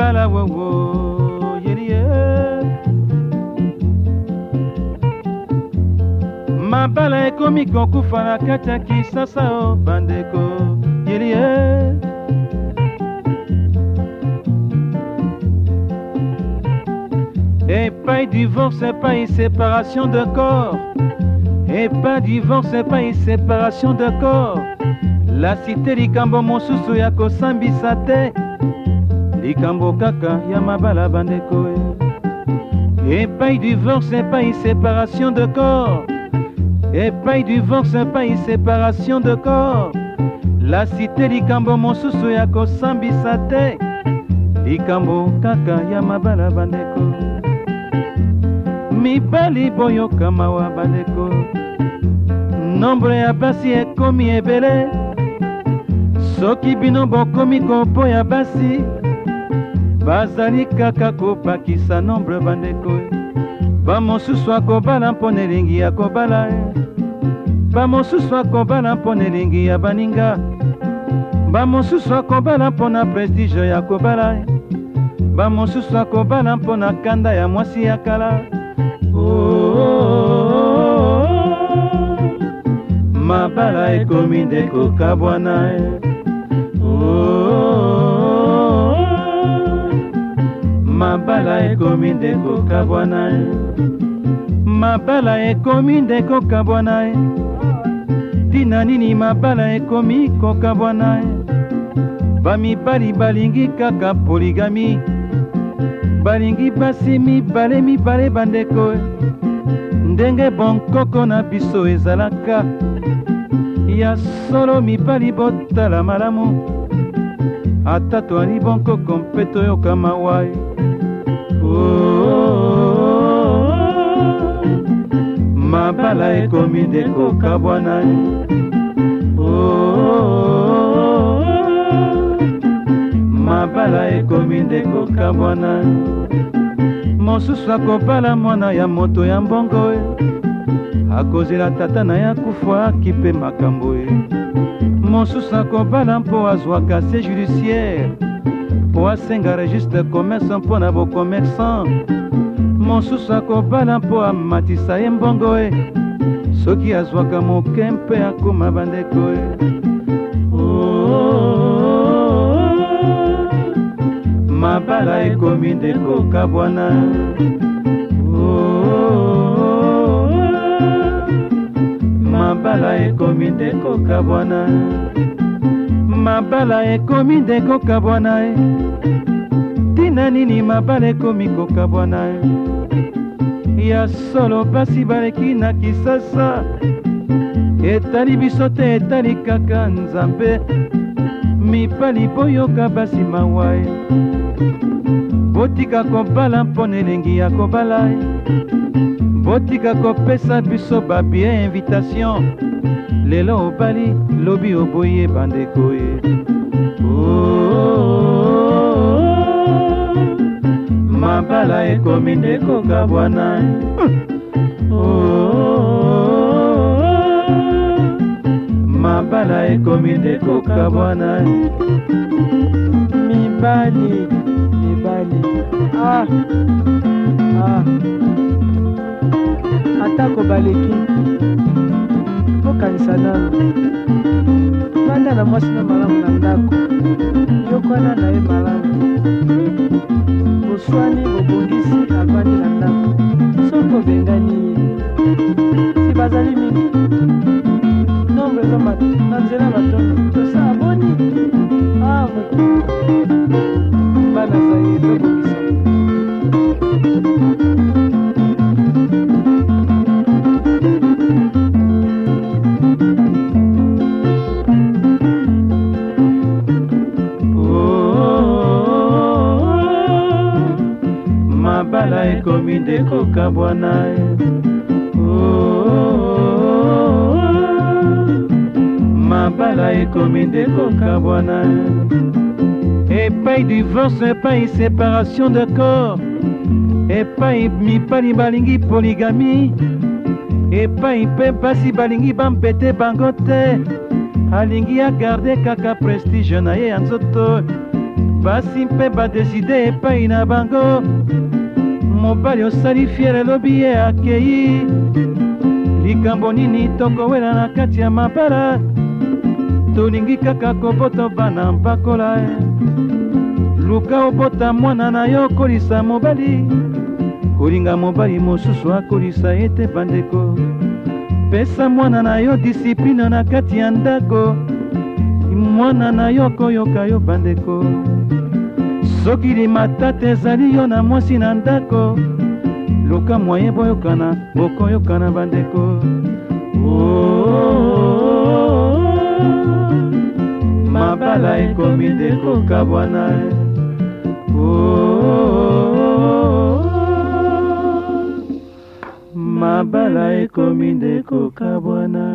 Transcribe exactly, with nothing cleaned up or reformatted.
mabala wowo yelie mabala ekomi kokufa na kati ya Kisasa o bandeko yelie et pas divorce et pas séparation de corps et pas divorce et pas séparation de corps la cité likambo mosusu ya kosambisa te likambo kaka ya mabala bandeko et pas divorce et pas séparation de corps et pas divorce et pas séparation de corps la cité likambo mosusu ya kosambisa te likambo kaka ya mabala bandeko mibali boyoka mawa bandeko nombre ya basi ekomi ebele soki bino bokomi koboya basi bazali kaka kopakisa nombre bandeko bamosusu akobala mpo na elingi ya kobala bamosusu akobala mpo na elingi ya baninga bamosusu akobala mpo na prestige ya kobala bamosusu akobala mpo na kanda ya mwasi ya kala oh, mabala ekomi ndeko kabwana oh, mabala ekomi ndeko kabwana mabala ekomi ndeko kabwana tina nini mabala ekomi kokabwana bamibali balingi kaka poligami balingi basi mibale mibale bandeko ndenge bonkoko na biso ezalaka ya solo mibali botala malamu ata toali bonkoko mpe toyoka mawa oh, mabala ekomi ndeko kabwana oh, mabala ekomi ndeko kabwana mosusu akobala mwana ya moto ya mbongo akozela tata na ya kufa akipe makambo mosusu akobala mpo azwaka se judiciaire mpo asenga registre commerce mpo na bocommerçant mosusu akobala mpo amatisa ye mbongo soki azwaka moke mpe akoma bandeko oh, mabala ekomi ndeko kabwana oh, mabala ekomi ndeko kabwana mabala ekomi ndeko kabwana tina nini mabala ekomi kokabwana ya solo basi baleki na Kisasa etali biso te etali kaka Nzambe mibali boyoka basi mawa botika kobala mpo na elengi ya kobala botika kopesa biso babie invitation lelo obali lobi oboye bandeko oh, mabala ekomi ndeko kabwana oh, mabala ekomi ndeko kabwana mibali mibali ah ah atako baleki tokanisa nano banda na mwasi na malamu na ndako yokwana na ye malamu boswani bobongisi avandi na ndako soko bengani ye si bazali mingi nombre eza na nzela batono tosa boni ah moto bana zaye tobongisa mabala ekomi ndeko kabwana oh, mabala ekomi ndeko kabwana epai divorce epai séparation de corps epai mibali balingi polygamie epai mpe basi balingi bambete bango te alingi agarde kaka prestige na ye ya nzoto basi mpe badeside epai na bango mobali osali fiere elobi ye akei likambo nini tokowela na kati ya mabala tolingi kaka kobota bana mpakola luka obota mwana na yo kolisa mobali kolinga mobali mosusu akolisa ete bandeko pesa mwana na yo disipline na kati ya ndako mwana na yo koyoka yo bandeko soki limatata ezali yo na mwasi na ndako luka mwaye boyokana bokoyokana bandeko oh, mabala ekomi ndeko kabwana oh, mabala ekomi ndeko kabwana